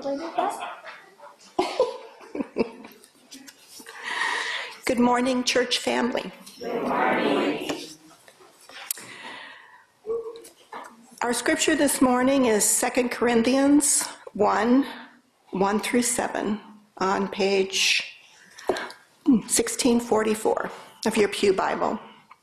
Good morning, church family. Good morning. Our scripture this morning is 2 Corinthians 1 through 7 on page 1644 of your Pew Bible.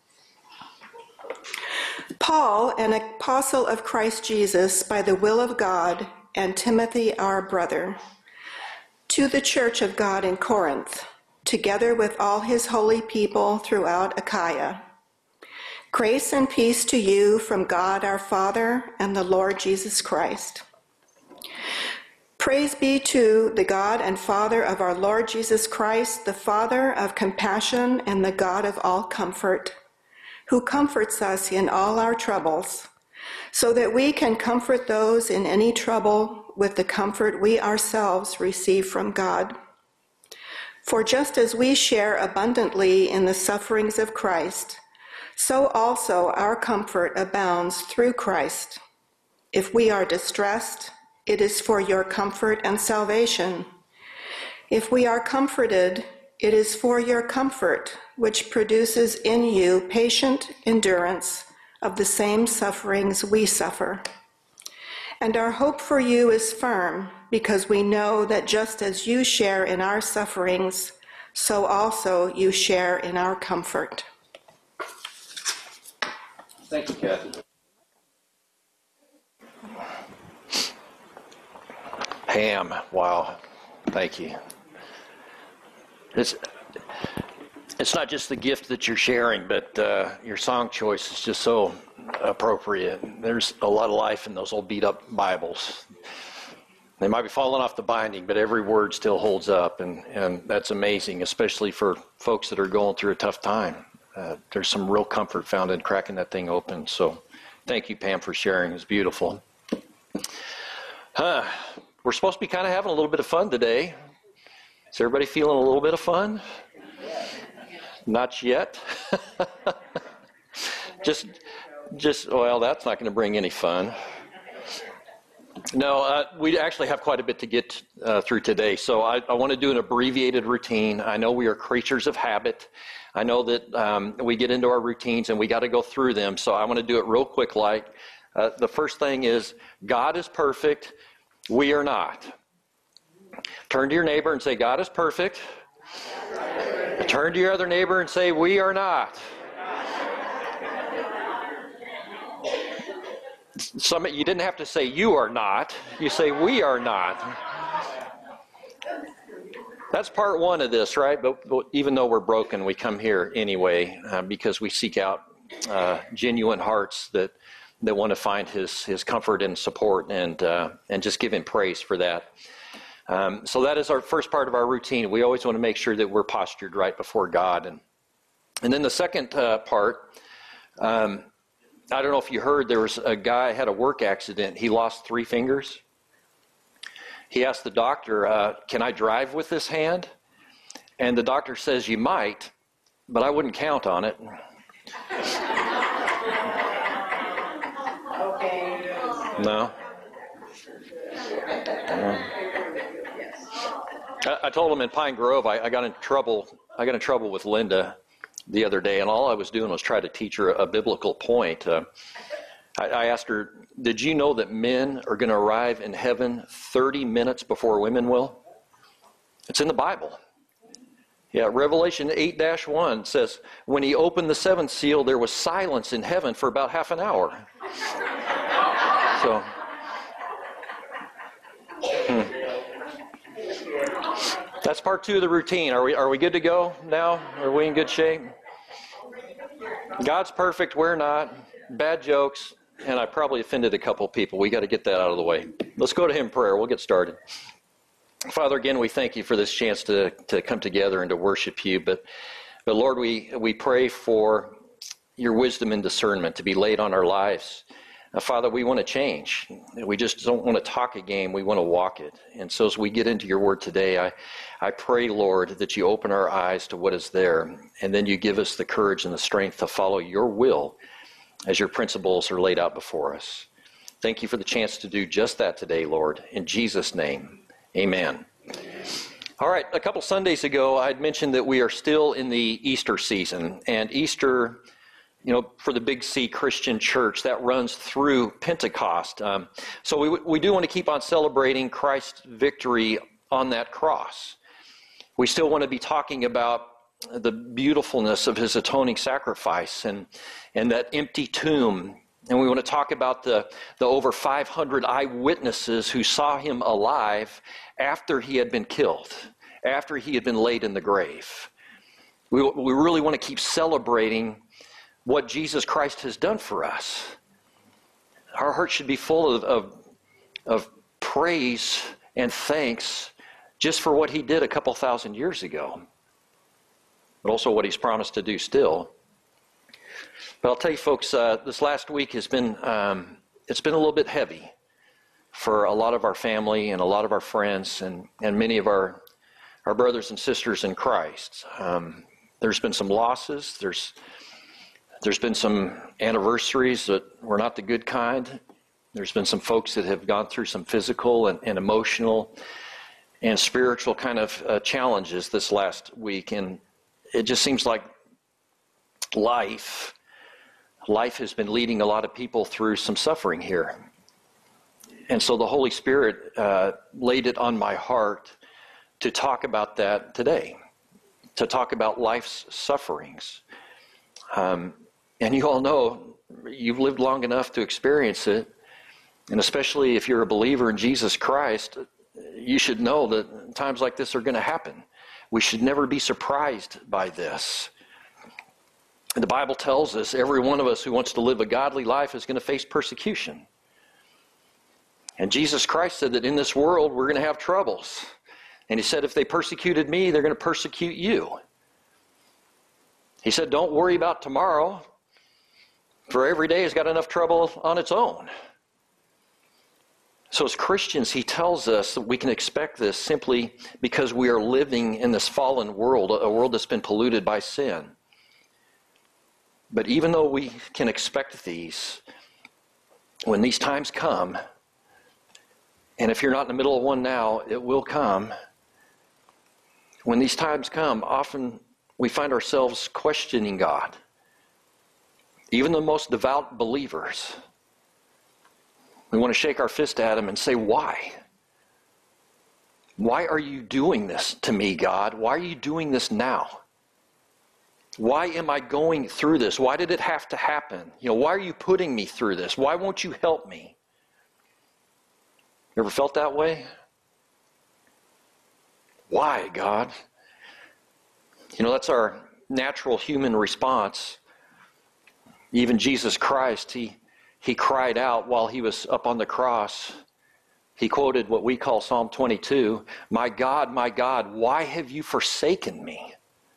Paul, an apostle of Christ Jesus by the will of God, and Timothy, our brother, to the church of God in Corinth, together with all his holy people throughout Achaia. Grace and peace to you from God our Father and the Lord Jesus Christ. Praise be to the God and Father of our Lord Jesus Christ, the Father of compassion and the God of all comfort, who comforts us in all our troubles, so that we can comfort those in any trouble with the comfort we ourselves receive from God. For just as we share abundantly in the sufferings of Christ, so also our comfort abounds through Christ. If we are distressed, it is for your comfort and salvation. If we are comforted, it is for your comfort, which produces in you patient endurance of the same sufferings we suffer. And our hope for you is firm, because we know that just as you share in our sufferings, so also you share in our comfort. Thank you, Kathy. Pam, wow, thank you. It's not just the gift that you're sharing, but your song choice is just so appropriate. There's a lot of life in those old beat-up Bibles. They might be falling off the binding, but every word still holds up, and that's amazing, especially for folks that are going through a tough time. There's some real comfort found in cracking that thing open. So thank you, Pam, for sharing. It's beautiful. We're supposed to be kind of having a little bit of fun today. Is everybody feeling a little bit of fun? Not yet. Well, that's not going to bring any fun. No, we actually have quite a bit to get through today. So I want to do an abbreviated routine. I know we are creatures of habit. I know that we get into our routines and we got to go through them. So I want to do it real quick. The first thing is, God is perfect. We are not. Turn to your neighbor and say, God is perfect. Turn to your other neighbor and say, we are not. You didn't have to say you are not. You say we are not. That's part one of this, right? But even though we're broken, we come here anyway because we seek out genuine hearts that want to find his comfort and support and just give him praise for that. So that is our first part of our routine. We always want to make sure that we're postured right before God. And then the second part, I don't know if you heard, there was a guy had a work accident. He lost 3 fingers. He asked the doctor, can I drive with this hand? And the doctor says, you might, but I wouldn't count on it. Okay. No? I told him in Pine Grove, I got in trouble with Linda the other day, and all I was doing was try to teach her a biblical point. I asked her, did you know that men are going to arrive in heaven 30 minutes before women will? It's in the Bible. Yeah, Revelation 8-1 says, when he opened the 7th seal, there was silence in heaven for about half an hour. So, that's part 2 of the routine. Are we good to go now? Are we in good shape? God's perfect, we're not. Bad jokes, and I probably offended a couple people. We got to get that out of the way. Let's go to him in prayer. We'll get started. Father, again, we thank you for this chance to come together and to worship you. But Lord, we pray for your wisdom and discernment to be laid on our lives. Father, we want to change. We just don't want to talk a game. We want to walk it. And so as we get into your word today, I pray, Lord, that you open our eyes to what is there, and then you give us the courage and the strength to follow your will as your principles are laid out before us. Thank you for the chance to do just that today, Lord. In Jesus' name, Amen. All right, a couple Sundays ago, I had mentioned that we are still in the Easter season, and Easter, for the Big C Christian Church, that runs through Pentecost. So we do want to keep on celebrating Christ's victory on that cross. We still want to be talking about the beautifulness of his atoning sacrifice and that empty tomb. And we want to talk about the over 500 eyewitnesses who saw him alive after he had been killed, after he had been laid in the grave. We really want to keep celebrating what Jesus Christ has done for us. Our hearts should be full of praise and thanks just for what he did a couple thousand years ago, but also what he's promised to do still. But I'll tell you folks, this last week has been, it's been a little bit heavy for a lot of our family and a lot of our friends and many of our brothers and sisters in Christ. There's been some losses. There's been some anniversaries that were not the good kind. There's been some folks that have gone through some physical and emotional and spiritual kind of challenges this last week. And it just seems like life has been leading a lot of people through some suffering here. And so the Holy Spirit laid it on my heart to talk about that today, to talk about life's sufferings. And you all know, you've lived long enough to experience it, and especially if you're a believer in Jesus Christ, you should know that times like this are going to happen. We should never be surprised by this. The Bible tells us every one of us who wants to live a godly life is going to face persecution. And Jesus Christ said that in this world we're going to have troubles. And he said, if they persecuted me, they're going to persecute you. He said, don't worry about tomorrow, for every day has got enough trouble on its own. So as Christians, he tells us that we can expect this simply because we are living in this fallen world, a world that's been polluted by sin. But even though we can expect these, when these times come, and if you're not in the middle of one now, it will come. When these times come, often we find ourselves questioning God. Even the most devout believers, we want to shake our fist at him and say, why? Why are you doing this to me, God? Why are you doing this now? Why am I going through this? Why did it have to happen? Why are you putting me through this? Why won't you help me? You ever felt that way? Why, God? That's our natural human response. Even Jesus Christ, he cried out while he was up on the cross. He quoted what we call Psalm 22, my God, why have you forsaken me?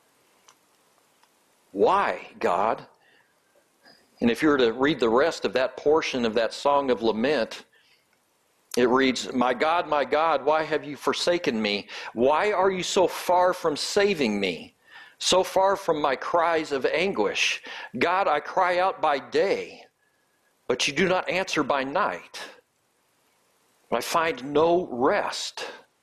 Why, God? And if you were to read the rest of that portion of that song of lament, it reads, my God, why have you forsaken me? Why are you so far from saving me? So far from my cries of anguish? God, I cry out by day, but you do not answer by night. I find no rest.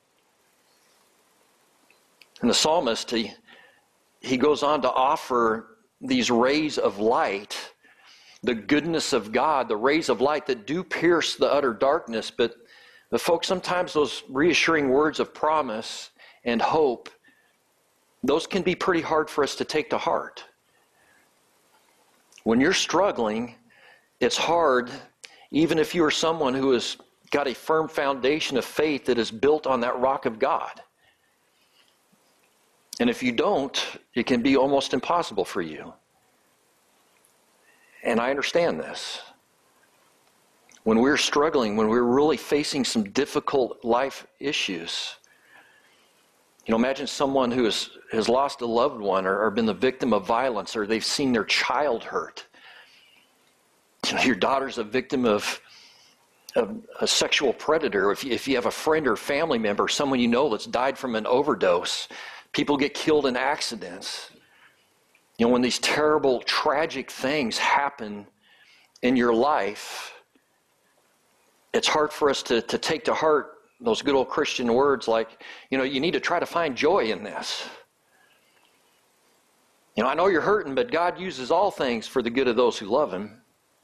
And the psalmist, he goes on to offer these rays of light, the goodness of God, the rays of light that do pierce the utter darkness. But folks, sometimes those reassuring words of promise and hope, those can be pretty hard for us to take to heart. When you're struggling, it's hard, even if you are someone who has got a firm foundation of faith that is built on that rock of God. And if you don't, it can be almost impossible for you. And I understand this. When we're struggling, when we're really facing some difficult life issues, imagine someone who has lost a loved one or been the victim of violence, or they've seen their child hurt. Your daughter's a victim of a sexual predator. If you have a friend or family member, someone you know that's died from an overdose, people get killed in accidents. When these terrible, tragic things happen in your life, it's hard for us to take to heart those good old Christian words like, you need to try to find joy in this. I know you're hurting, but God uses all things for the good of those who love him.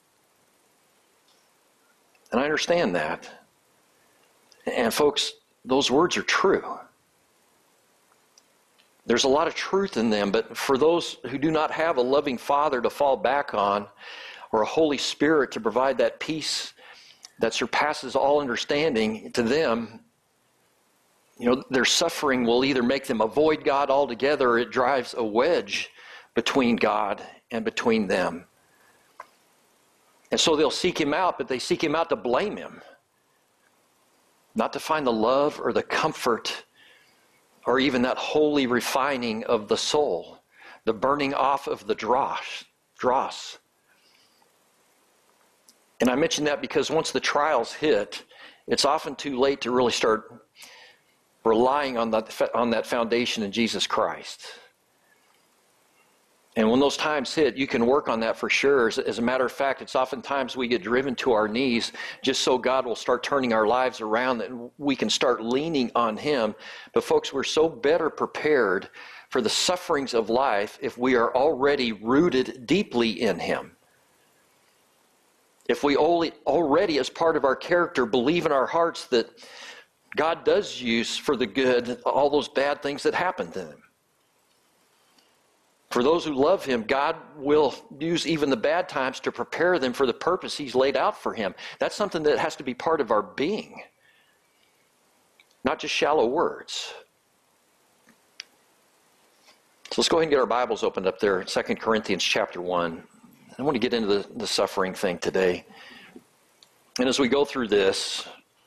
And I understand that. And folks, those words are true. There's a lot of truth in them, but for those who do not have a loving Father to fall back on, or a Holy Spirit to provide that peace that surpasses all understanding to them, their suffering will either make them avoid God altogether, or it drives a wedge between God and between them. And so they'll seek him out, but they seek him out to blame him, not to find the love or the comfort or even that holy refining of the soul, the burning off of the dross. And I mention that because once the trials hit, it's often too late to really start relying on that foundation in Jesus Christ. And when those times hit, you can work on that for sure. As a matter of fact, it's oftentimes we get driven to our knees just so God will start turning our lives around and we can start leaning on him. But folks, we're so better prepared for the sufferings of life if we are already rooted deeply in him. If we already, as part of our character, believe in our hearts that God does use for the good all those bad things that happen to them. For those who love him, God will use even the bad times to prepare them for the purpose he's laid out for him. That's something that has to be part of our being, not just shallow words. So let's go ahead and get our Bibles opened up there, 2 Corinthians chapter 1. I want to get into the suffering thing today. And as we go through this,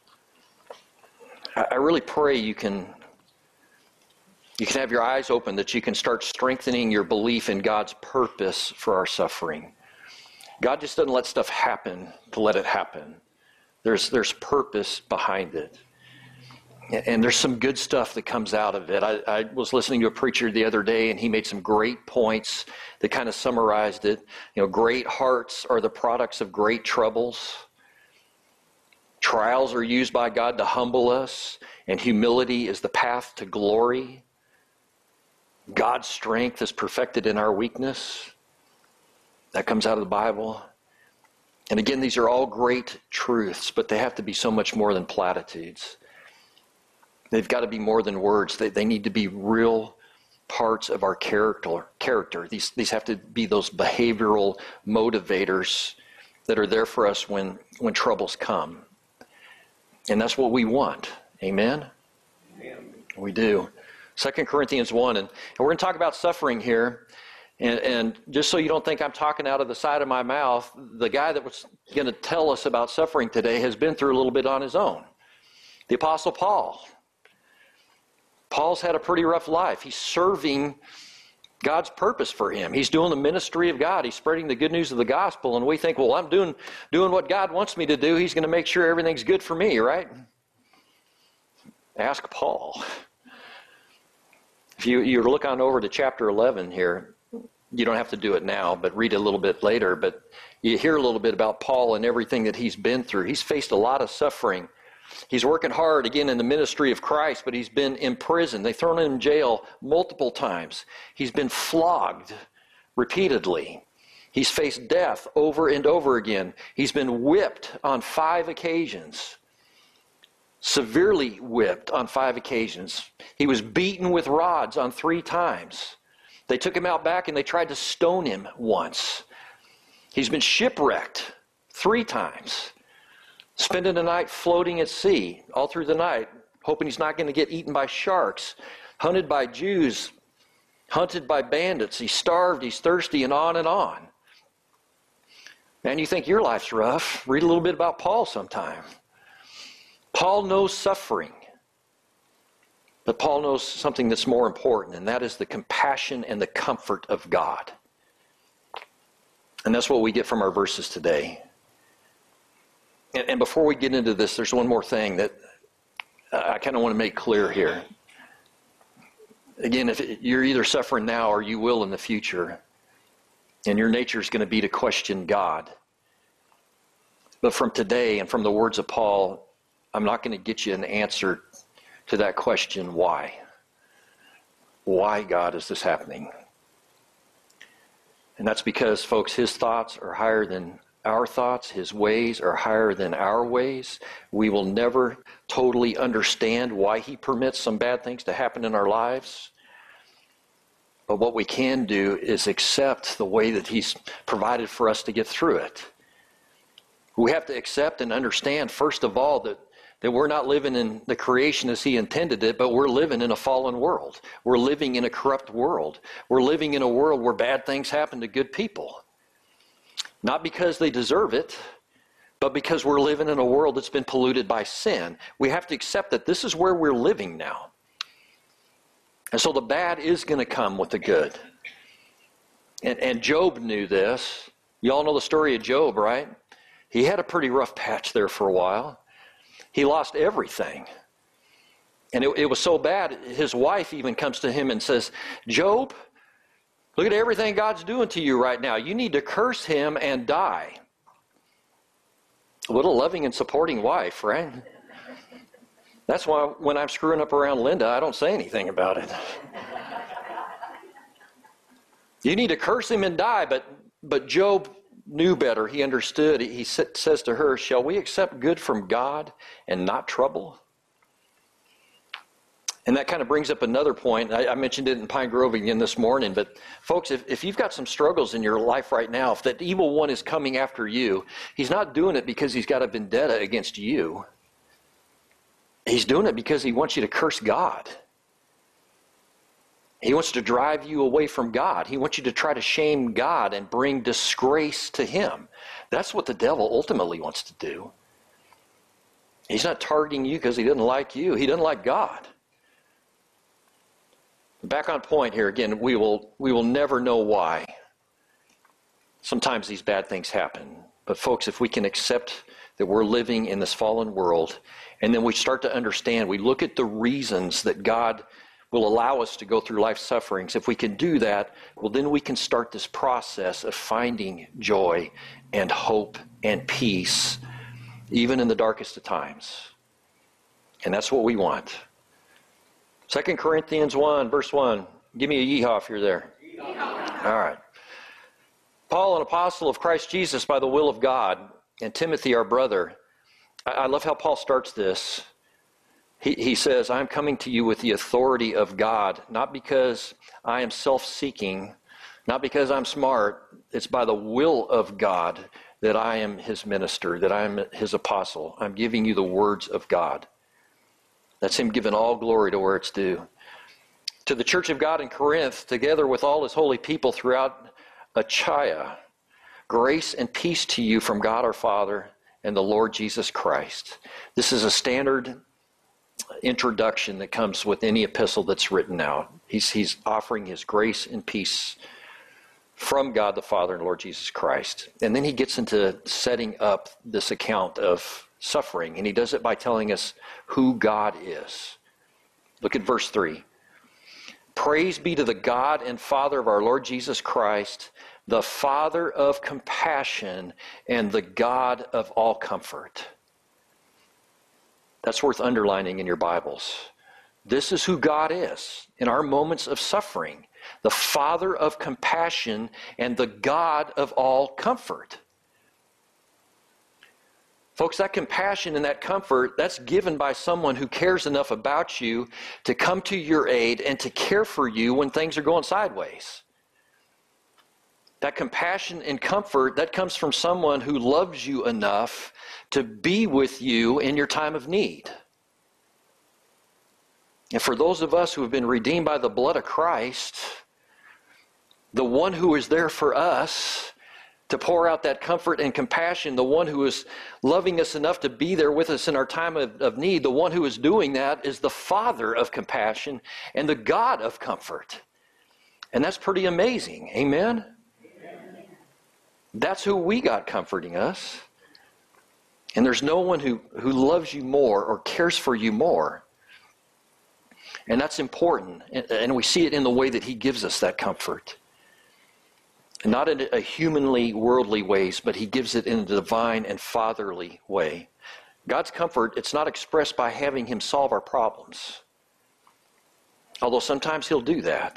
I really pray you can have your eyes open, that you can start strengthening your belief in God's purpose for our suffering. God just doesn't let stuff happen to let it happen. There's purpose behind it. And there's some good stuff that comes out of it. I was listening to a preacher the other day, and he made some great points that kind of summarized it. Great hearts are the products of great troubles. Trials are used by God to humble us, and humility is the path to glory. God's strength is perfected in our weakness. That comes out of the Bible. And again, these are all great truths, but they have to be so much more than platitudes. They've got to be more than words. They need to be real parts of our character. These have to be those behavioral motivators that are there for us when troubles come. And that's what we want. Amen? Amen. We do. 2 Corinthians 1, and we're going to talk about suffering here. And just so you don't think I'm talking out of the side of my mouth, the guy that was going to tell us about suffering today has been through a little bit on his own. The Apostle Paul. Paul's had a pretty rough life. He's serving God's purpose for him. He's doing the ministry of God. He's spreading the good news of the gospel. And we think, well, I'm doing what God wants me to do. He's going to make sure everything's good for me, right? Ask Paul. If you look on over to chapter 11 here, you don't have to do it now, but read a little bit later. But you hear a little bit about Paul and everything that he's been through. He's faced a lot of suffering. He's working hard, again, in the ministry of Christ, but he's been imprisoned. They've thrown him in jail multiple times. He's been flogged repeatedly. He's faced death over and over again. He's been whipped on 5 occasions. Severely whipped on 5 occasions. He was beaten with rods on 3 times. They took him out back and they tried to stone him once. He's been shipwrecked 3 times. Spending the night floating at sea all through the night, hoping he's not going to get eaten by sharks. Hunted by Jews, hunted by bandits. He's starved, he's thirsty, and on and on. Man, you think your life's rough? Read a little bit about Paul sometime. Paul knows suffering. But Paul knows something that's more important, and that is the compassion and the comfort of God. And that's what we get from our verses today. And before we get into this, there's one more thing that I kind of want to make clear here. Again, if you're either suffering now or you will in the future, and your nature is going to be to question God. But from today and from the words of Paul, I'm not going to get you an answer to that question, why? Why, God, is this happening? And that's because, folks, his thoughts are higher than our thoughts. His ways are higher than our ways. We will never totally understand why he permits some bad things to happen in our lives. But what we can do is accept the way that he's provided for us to get through it. We have to accept and understand, first of all, that we're not living in the creation as he intended it, but we're living in a fallen world. We're living in a corrupt world. We're living in a world where bad things happen to good people. Not because they deserve it, but because we're living in a world that's been polluted by sin. We have to accept that this is where we're living now. And so the bad is going to come with the good. And Job knew this. You all know the story of Job, right? He had a pretty rough patch there for a while. He lost everything. And it was so bad, his wife even comes to him and says, Job, look at everything God's doing to you right now. You need to curse him and die. What a loving and supporting wife, right? That's why when I'm screwing up around Linda, I don't say anything about it. You need to curse him and die, but Job knew better. He understood. He says to her, shall we accept good from God and not trouble? And that kind of brings up another point. I mentioned it in Pine Grove again this morning, but folks, if you've got some struggles in your life right now, if that evil one is coming after you, he's not doing it because he's got a vendetta against you. He's doing it because he wants you to curse God. He wants to drive you away from God. He wants you to try to shame God and bring disgrace to him. That's what the devil ultimately wants to do. He's not targeting you because he doesn't like you. He doesn't like God. Back on point here again, we will never know why. Sometimes these bad things happen. But folks, if we can accept that we're living in this fallen world, and then we start to understand, we look at the reasons that God will allow us to go through life sufferings. If we can do that, well, then we can start this process of finding joy and hope and peace, even in the darkest of times. And that's what we want. 2 Corinthians 1, verse 1. Give me a yeehaw if you're there. Yeehaw. All right. Paul, an apostle of Christ Jesus by the will of God, and Timothy, our brother. I love how Paul starts this. He says, I'm coming to you with the authority of God, not because I am self-seeking, not because I'm smart. It's by the will of God that I am his minister, that I am his apostle. I'm giving you the words of God. That's him giving all glory to where it's due. To the church of God in Corinth, together with all his holy people throughout Achaia, grace and peace to you from God our Father and the Lord Jesus Christ. This is a standard introduction that comes with any epistle that's written out. He's offering his grace and peace from God the Father and Lord Jesus Christ. And then he gets into setting up this account of suffering, and he does it by telling us who God is. Look at verse 3. Praise be to the God and Father of our Lord Jesus Christ, the Father of compassion and the God of all comfort. That's worth underlining in your Bibles. This is who God is in our moments of suffering. The Father of compassion and the God of all comfort. Folks, that compassion and that comfort, that's given by someone who cares enough about you to come to your aid and to care for you when things are going sideways. That compassion and comfort, that comes from someone who loves you enough to be with you in your time of need. And for those of us who have been redeemed by the blood of Christ, the one who is there for us to pour out that comfort and compassion, the one who is loving us enough to be there with us in our time of need, the one who is doing that is the Father of compassion and the God of comfort. And that's pretty amazing. Amen? That's who we got comforting us. And there's no one who loves you more or cares for you more. And that's important. And we see it in the way that he gives us that comfort. Not in a humanly, worldly ways, but he gives it in a divine and fatherly way. God's comfort, it's not expressed by having him solve our problems. Although sometimes he'll do that.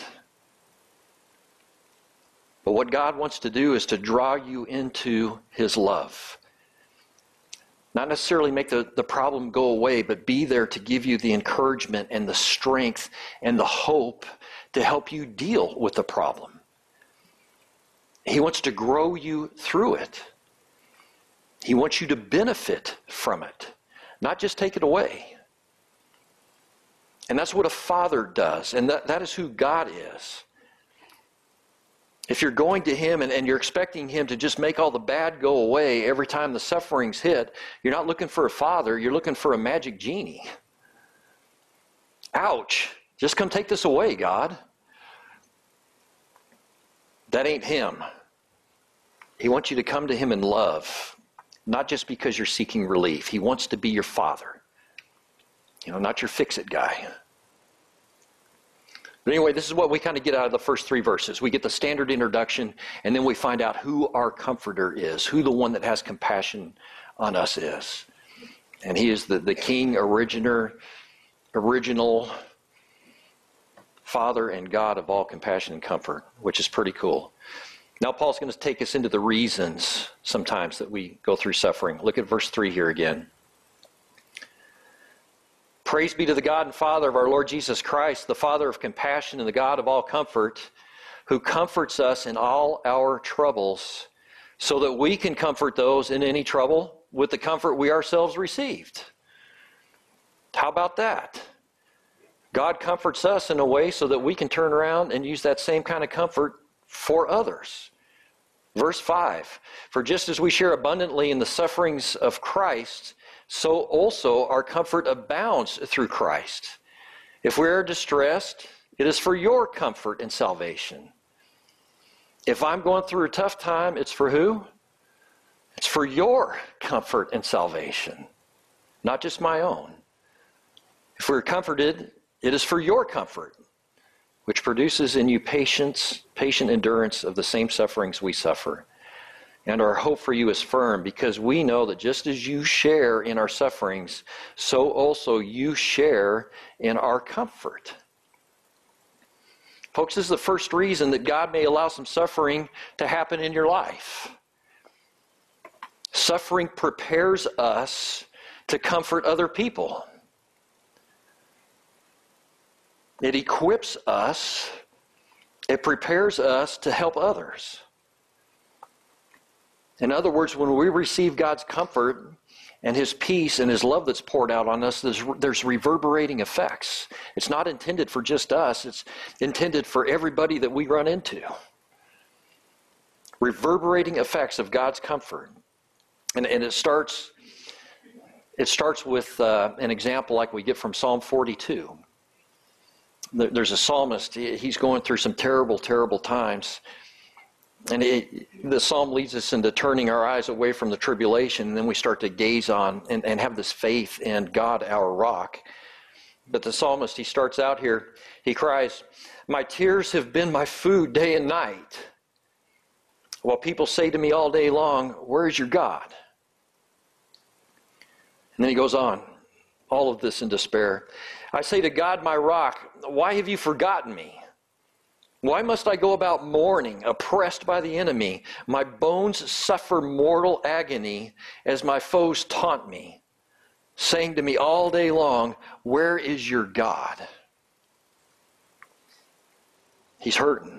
But what God wants to do is to draw you into his love. Not necessarily make the problem go away, but be there to give you the encouragement and the strength and the hope to help you deal with the problem. He wants to grow you through it. He wants you to benefit from it, not just take it away. And that's what a father does, and that is who God is. If you're going to him and you're expecting him to just make all the bad go away every time the sufferings hit, you're not looking for a father, you're looking for a magic genie. Ouch! Just come take this away, God. That ain't him. He wants you to come to him in love, not just because you're seeking relief. He wants to be your father. Not your fix-it guy. But anyway, this is what we kind of get out of the first 3 verses. We get the standard introduction, and then we find out who our comforter is, who the one that has compassion on us is. And he is the King, original Father and God of all compassion and comfort, which is pretty cool. Now Paul's going to take us into the reasons sometimes that we go through suffering. Look at verse 3 here again. Praise be to the God and Father of our Lord Jesus Christ, the Father of compassion and the God of all comfort, who comforts us in all our troubles, so that we can comfort those in any trouble with the comfort we ourselves received. How about that? God comforts us in a way so that we can turn around and use that same kind of comfort for others. Verse 5, for just as we share abundantly in the sufferings of Christ, so also our comfort abounds through Christ. If we are distressed, it is for your comfort and salvation. If I'm going through a tough time, it's for who? It's for your comfort and salvation, not just my own. If we're comforted, it is for your comfort, which produces in you patient endurance of the same sufferings we suffer. And our hope for you is firm, because we know that just as you share in our sufferings, so also you share in our comfort. Folks, this is the first reason that God may allow some suffering to happen in your life. Suffering prepares us to comfort other people. It equips us, it prepares us to help others. In other words, when we receive God's comfort and his peace and his love that's poured out on us, there's reverberating effects. It's not intended for just us, it's intended for everybody that we run into. Reverberating effects of God's comfort. And it starts with an example like we get from Psalm 42. There's a psalmist, he's going through some terrible, terrible times. And the psalm leads us into turning our eyes away from the tribulation, and then we start to gaze on and have this faith in God, our rock. But the psalmist, he starts out here, he cries, my tears have been my food day and night, while people say to me all day long, where is your God? And then he goes on, all of this in despair. I say to God, my rock, why have you forgotten me? Why must I go about mourning, oppressed by the enemy? My bones suffer mortal agony as my foes taunt me, saying to me all day long, where is your God? He's hurting.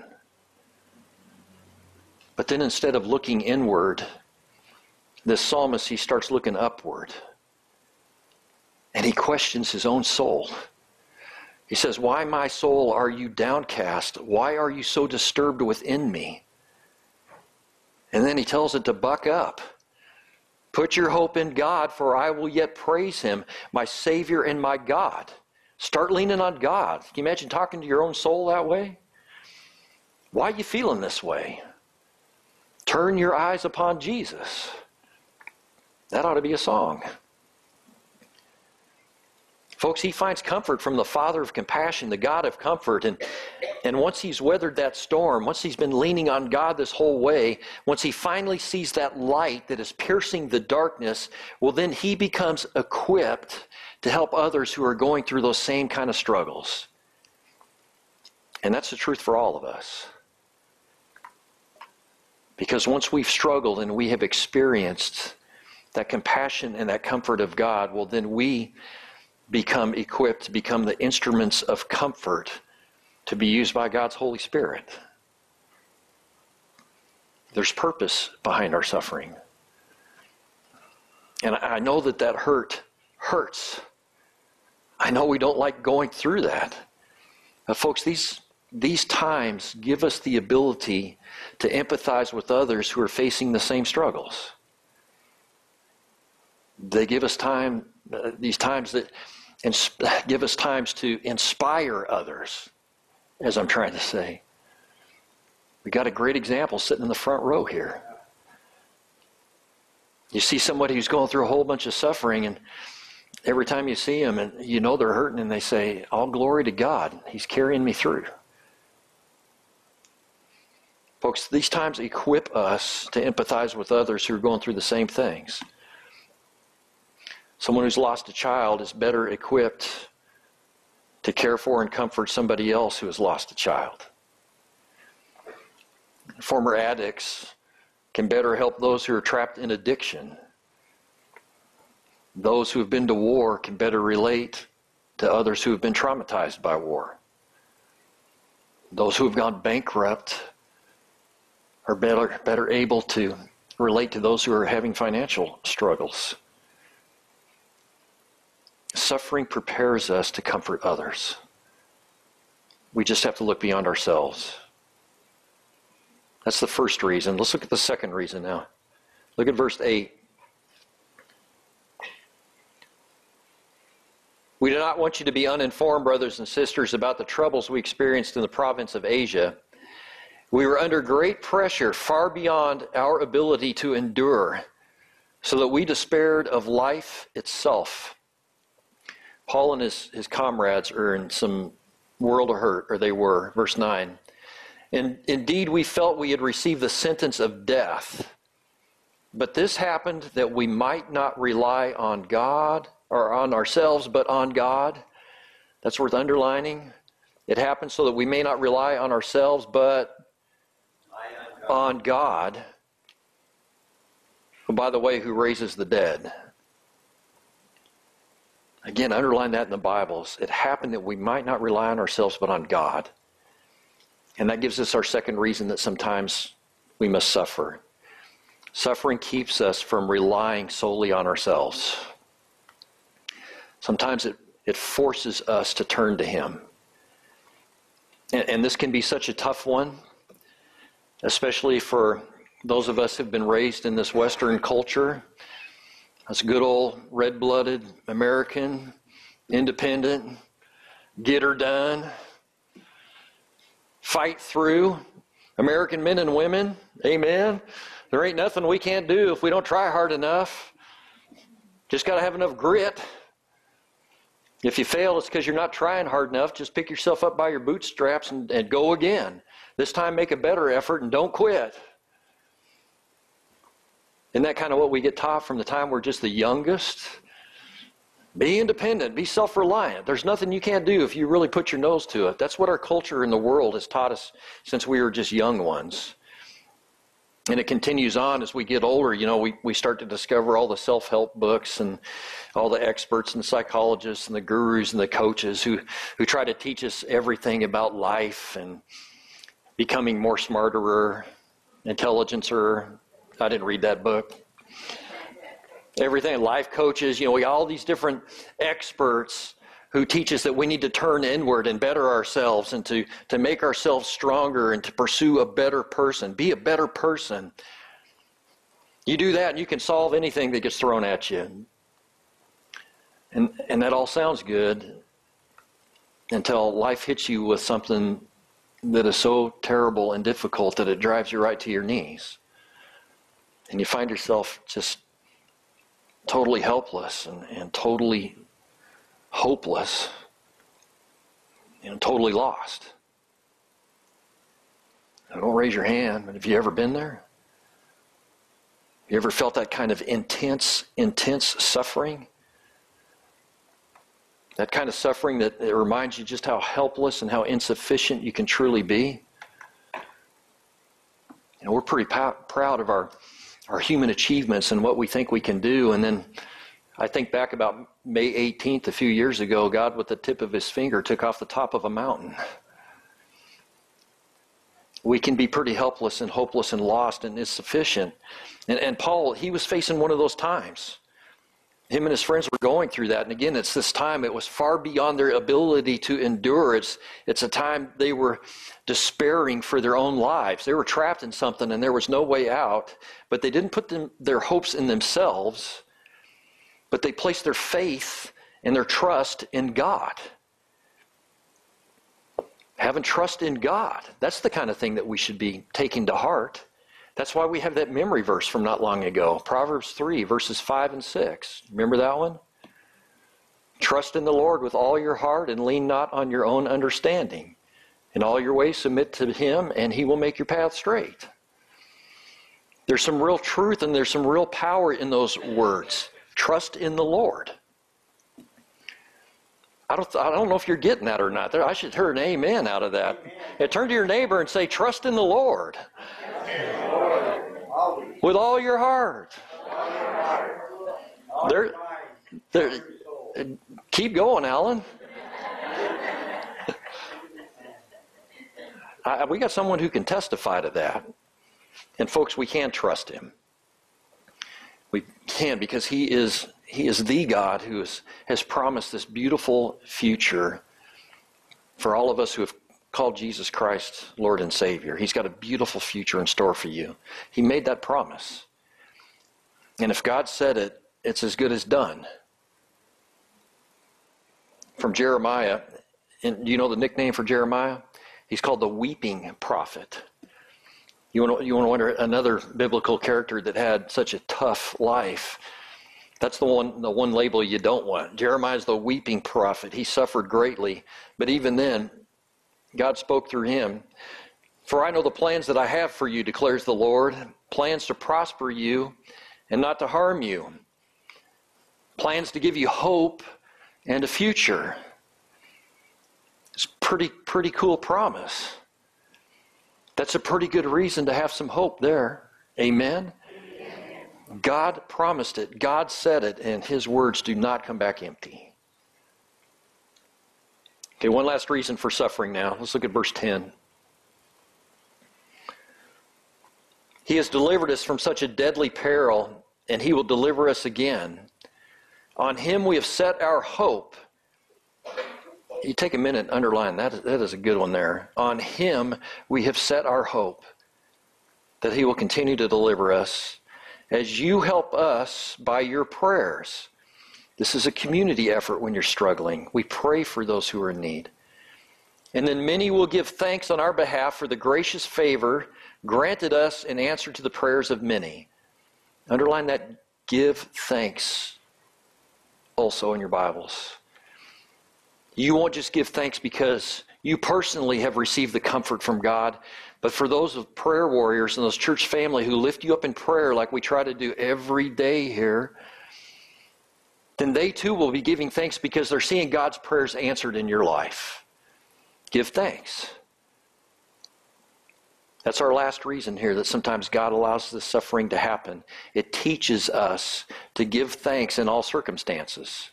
But then instead of looking inward, this psalmist, he starts looking upward. And he questions his own soul. He says, why, my soul, are you downcast? Why are you so disturbed within me? And then he tells it to buck up. Put your hope in God, for I will yet praise him, my Savior and my God. Start leaning on God. Can you imagine talking to your own soul that way? Why are you feeling this way? Turn your eyes upon Jesus. That ought to be a song. Folks, he finds comfort from the Father of compassion, the God of comfort. And And once he's weathered that storm, once he's been leaning on God this whole way, once he finally sees that light that is piercing the darkness, well, then he becomes equipped to help others who are going through those same kind of struggles. And that's the truth for all of us. Because once we've struggled and we have experienced that compassion and that comfort of God, well, then we become equipped to become the instruments of comfort to be used by God's Holy Spirit. There's purpose behind our suffering. And I know that hurts. I know we don't like going through that. But folks, these times give us the ability to empathize with others who are facing the same struggles. They give us time, these times that give us times to inspire others, as I'm trying to say. We got a great example sitting in the front row here. You see somebody who's going through a whole bunch of suffering, and every time you see them, and you know they're hurting, and they say, all glory to God, he's carrying me through. Folks, these times equip us to empathize with others who are going through the same things. Someone who's lost a child is better equipped to care for and comfort somebody else who has lost a child. Former addicts can better help those who are trapped in addiction. Those who have been to war can better relate to others who have been traumatized by war. Those who have gone bankrupt are better able to relate to those who are having financial struggles. Suffering prepares us to comfort others. We just have to look beyond ourselves. That's the first reason. Let's look at the second reason now. Look at verse 8. We do not want you to be uninformed, brothers and sisters, about the troubles we experienced in the province of Asia. We were under great pressure, far beyond our ability to endure, so that we despaired of life itself. Paul and his comrades are in some world of hurt, or they were. Verse 9. And indeed, we felt we had received the sentence of death. But this happened that we might not rely on God, or on ourselves, but on God. That's worth underlining. It happened so that we may not rely on ourselves, but on God. Who, by the way, who raises the dead. Again, underline that in the Bibles. It happened that we might not rely on ourselves, but on God. And that gives us our second reason that sometimes we must suffer. Suffering keeps us from relying solely on ourselves. Sometimes it forces us to turn to Him. And this can be such a tough one, especially for those of us who have been raised in this Western culture. That's good old red-blooded American, independent, get her done, fight through. American men and women, amen. There ain't nothing we can't do if we don't try hard enough. Just got to have enough grit. If you fail, it's because you're not trying hard enough. Just pick yourself up by your bootstraps and go again. This time make a better effort and don't quit. Isn't that kind of what we get taught from the time we're just the youngest? Be independent. Be self-reliant. There's nothing you can't do if you really put your nose to it. That's what our culture in the world has taught us since we were just young ones. And it continues on as we get older. You know, we start to discover all the self-help books and all the experts and psychologists and the gurus and the coaches who try to teach us everything about life and becoming more smarter, intelligencer. I didn't read that book. Everything, life coaches, we got all these different experts who teach us that we need to turn inward and better ourselves and to make ourselves stronger and to pursue a better person. Be a better person. You do that and you can solve anything that gets thrown at you. And that all sounds good until life hits you with something that is so terrible and difficult that it drives you right to your knees. And you find yourself just totally helpless and totally hopeless and totally lost. Don't raise your hand, but have you ever been there? You ever felt that kind of intense suffering? That kind of suffering that it reminds you just how helpless and how insufficient you can truly be? We're pretty proud of our human achievements and what we think we can do. And then I think back about May 18th, a few years ago, God with the tip of his finger took off the top of a mountain. We can be pretty helpless and hopeless and lost and insufficient. And Paul, he was facing one of those times. Him and his friends were going through that. And again, it's this time, it was far beyond their ability to endure. It's a time they were despairing for their own lives. They were trapped in something and there was no way out. But they didn't put their hopes in themselves, but they placed their faith and their trust in God. Having trust in God, that's the kind of thing that we should be taking to heart. That's why we have that memory verse from not long ago, Proverbs 3, verses 5 and 6. Remember that one? Trust in the Lord with all your heart and lean not on your own understanding. In all your ways submit to him and he will make your path straight. There's some real truth and there's some real power in those words. Trust in the Lord. I don't know if you're getting that or not. I should hear an amen out of that. Yeah, turn to your neighbor and say, trust in the Lord. With all your heart. Keep going, Alan. We got someone who can testify to that. And folks, we can trust him. We can, because he is the God who has promised this beautiful future for all of us who have called Jesus Christ Lord and Savior. He's got a beautiful future in store for you. He made that promise. And if God said it, it's as good as done. From Jeremiah, and do you know the nickname for Jeremiah? He's called the weeping prophet. You want to wonder another biblical character that had such a tough life. That's the one label you don't want. Jeremiah's the weeping prophet. He suffered greatly, but even then, God spoke through him. For I know the plans that I have for you, declares the Lord, plans to prosper you and not to harm you, plans to give you hope and a future. It's a pretty cool promise. That's a pretty good reason to have some hope there. Amen? God promised it. God said it, and his words do not come back empty. Okay, one last reason for suffering now. Let's look at verse 10. He has delivered us from such a deadly peril, and he will deliver us again. On him we have set our hope. You take a minute and underline that. That is a good one there. On him we have set our hope, that he will continue to deliver us as you help us by your prayers. This is a community effort when you're struggling. We pray for those who are in need. And then many will give thanks on our behalf for the gracious favor granted us in answer to the prayers of many. Underline that, give thanks also in your Bibles. You won't just give thanks because you personally have received the comfort from God, but for those of prayer warriors and those church family who lift you up in prayer like we try to do every day here, then they too will be giving thanks because they're seeing God's prayers answered in your life. Give thanks. That's our last reason here, that sometimes God allows this suffering to happen. It teaches us to give thanks in all circumstances.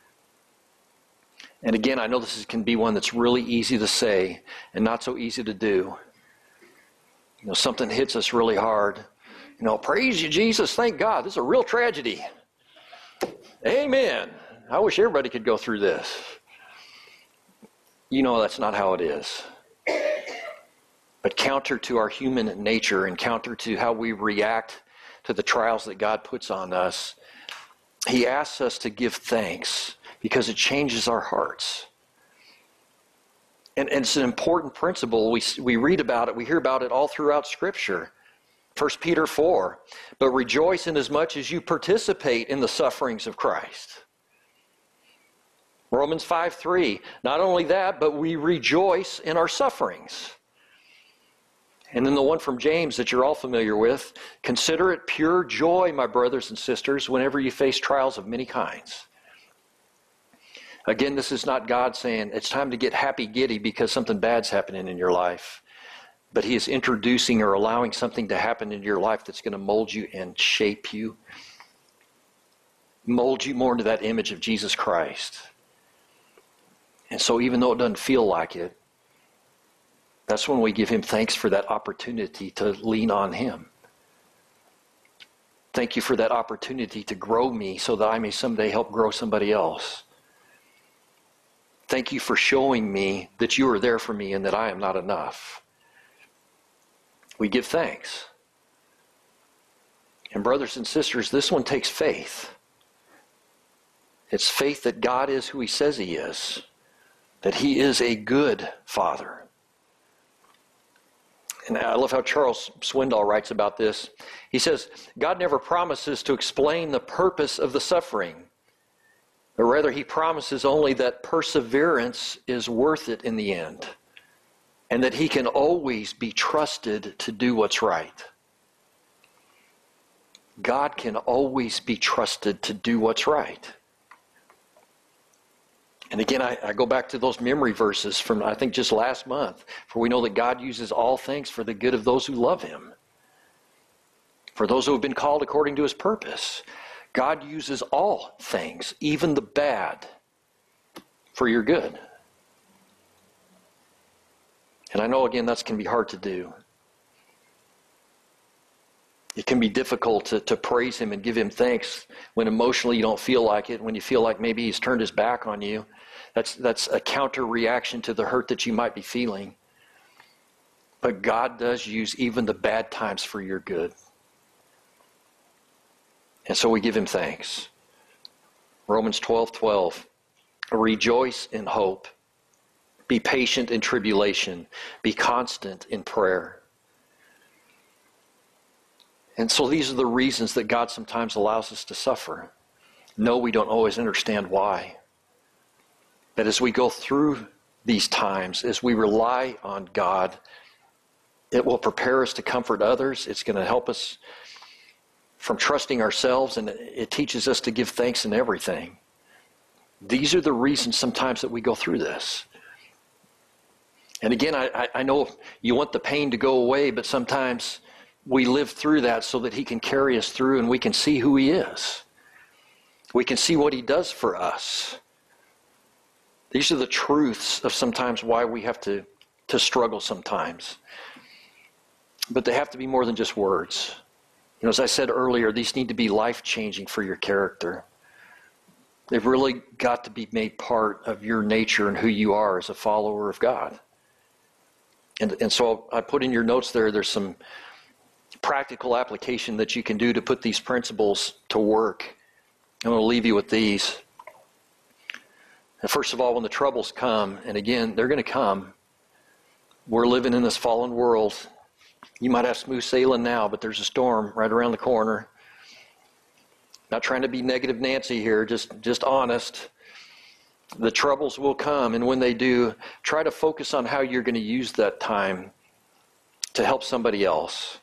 And again, I know this can be one that's really easy to say and not so easy to do. Something hits us really hard. Praise you, Jesus. Thank God. This is a real tragedy. Amen. I wish everybody could go through this. That's not how it is. But counter to our human nature and counter to how we react to the trials that God puts on us, he asks us to give thanks because it changes our hearts. And it's an important principle. We read about it. We hear about it all throughout Scripture. 1 Peter 4, but rejoice inasmuch as you participate in the sufferings of Christ. Romans 5:3, not only that, but we rejoice in our sufferings. And then the one from James that you're all familiar with, consider it pure joy, my brothers and sisters, whenever you face trials of many kinds. Again, this is not God saying it's time to get happy giddy because something bad's happening in your life. But he is introducing or allowing something to happen in your life that's going to mold you and shape you. Mold you more into that image of Jesus Christ. And so even though it doesn't feel like it, that's when we give him thanks for that opportunity to lean on him. Thank you for that opportunity to grow me so that I may someday help grow somebody else. Thank you for showing me that you are there for me and that I am not enough. We give thanks. And brothers and sisters, this one takes faith. It's faith that God is who he says he is, that he is a good Father. And I love how Charles Swindoll writes about this. He says, God never promises to explain the purpose of the suffering, but rather he promises only that perseverance is worth it in the end, and that he can always be trusted to do what's right. God can always be trusted to do what's right. And again, I go back to those memory verses from, I think, just last month. For we know that God uses all things for the good of those who love him. For those who have been called according to his purpose. God uses all things, even the bad, for your good. And I know, again, that can be hard to do. It can be difficult to praise him and give him thanks when emotionally you don't feel like it, when you feel like maybe he's turned his back on you. That's a counter reaction to the hurt that you might be feeling. But God does use even the bad times for your good. And so we give him thanks. Romans 12:12. Rejoice in hope. Be patient in tribulation. Be constant in prayer. And so these are the reasons that God sometimes allows us to suffer. No, we don't always understand why. But as we go through these times, as we rely on God, it will prepare us to comfort others. It's going to help us from trusting ourselves, and it teaches us to give thanks in everything. These are the reasons sometimes that we go through this. And again, I know you want the pain to go away, but sometimes we live through that so that he can carry us through and we can see who he is. We can see what he does for us. These are the truths of sometimes why we have to struggle sometimes. But they have to be more than just words. You know, as I said earlier, these need to be life-changing for your character. They've really got to be made part of your nature and who you are as a follower of God. And so I put in your notes there's some practical application that you can do to put these principles to work. I'm going to leave you with these. And first of all, when the troubles come, and again, they're going to come. We're living in this fallen world. You might have smooth sailing now, but there's a storm right around the corner. Not trying to be negative Nancy here, just honest. The troubles will come, and when they do, try to focus on how you're going to use that time to help somebody else.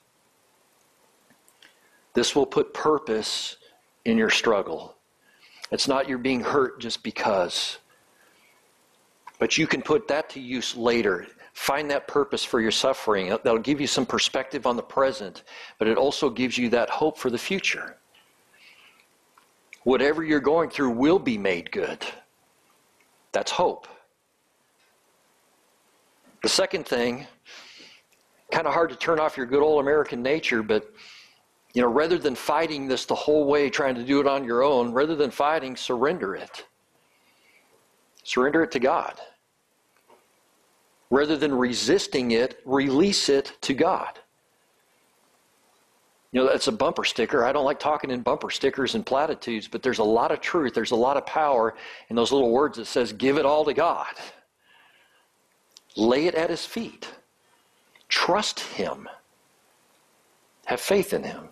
This will put purpose in your struggle. It's not you're being hurt just because. But you can put that to use later. Find that purpose for your suffering. That'll give you some perspective on the present, but it also gives you that hope for the future. Whatever you're going through will be made good. That's hope. The second thing, kind of hard to turn off your good old American nature, but rather than fighting this the whole way, trying to do it on your own, rather than fighting, surrender it. Surrender it to God. Rather than resisting it, release it to God. That's a bumper sticker. I don't like talking in bumper stickers and platitudes, but there's a lot of truth. There's a lot of power in those little words that says, give it all to God. Lay it at his feet. Trust him. Have faith in him.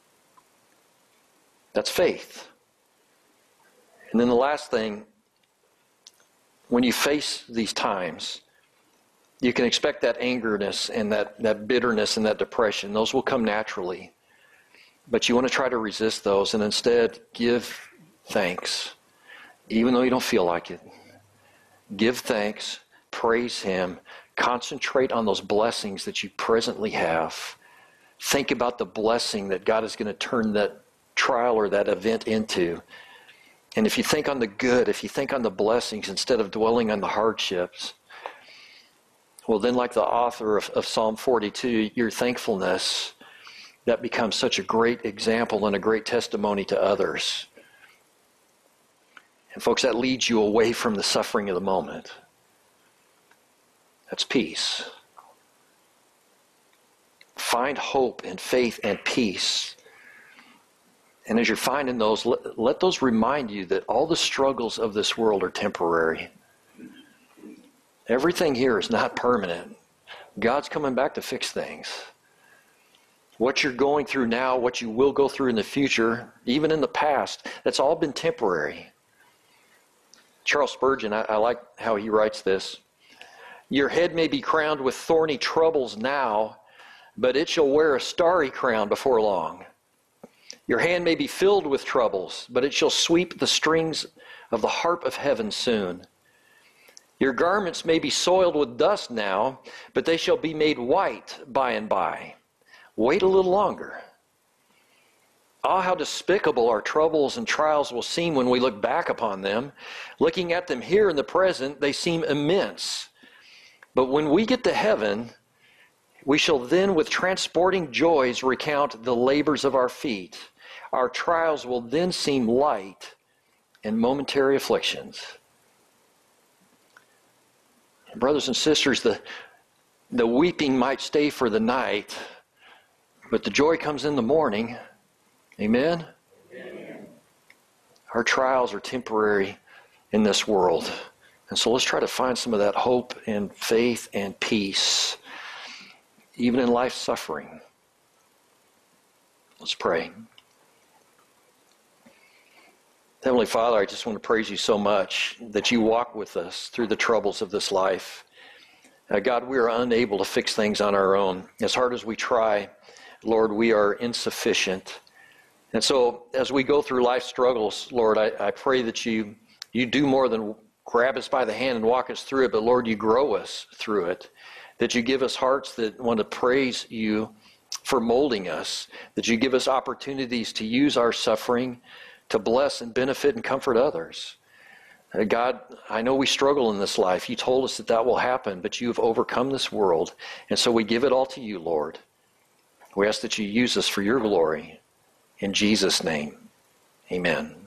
That's faith. And then the last thing, when you face these times, You can expect that angerness and that bitterness and that depression. Those will come naturally. But you want to try to resist those and instead give thanks, even though you don't feel like it. Give thanks, praise Him, concentrate on those blessings that you presently have. Think about the blessing that God is going to turn that trial or that event into. And if you think on the good, if you think on the blessings instead of dwelling on the hardships, well then, like the author of Psalm 42, your thankfulness, that becomes such a great example and a great testimony to others. And folks, that leads you away from the suffering of the moment. That's peace. Find hope and faith and peace. And as you're finding those, let those remind you that all the struggles of this world are temporary. Everything here is not permanent. God's coming back to fix things. What you're going through now, what you will go through in the future, even in the past, that's all been temporary. Charles Spurgeon, I like how he writes this. Your head may be crowned with thorny troubles now, but it shall wear a starry crown before long. Your hand may be filled with troubles, but it shall sweep the strings of the harp of heaven soon. Your garments may be soiled with dust now, but they shall be made white by and by. Wait a little longer. Ah, how despicable our troubles and trials will seem when we look back upon them. Looking at them here in the present, they seem immense. But when we get to heaven, we shall then with transporting joys recount the labors of our feet. Our trials will then seem light and momentary afflictions. Brothers and sisters, the weeping might stay for the night, but the joy comes in the morning. Amen? Amen? Our trials are temporary in this world. And so let's try to find some of that hope and faith and peace, even in life's suffering. Let's pray. Heavenly Father, I just want to praise you so much that you walk with us through the troubles of this life. God, we are unable to fix things on our own. As hard as we try, Lord, we are insufficient. And so as we go through life's struggles, Lord, I pray that you do more than grab us by the hand and walk us through it, but Lord, you grow us through it. That you give us hearts that want to praise you for molding us. That you give us opportunities to use our suffering to bless and benefit and comfort others. God, I know we struggle in this life. You told us that will happen, but you have overcome this world. And so we give it all to you, Lord. We ask that you use us for your glory. In Jesus' name, amen.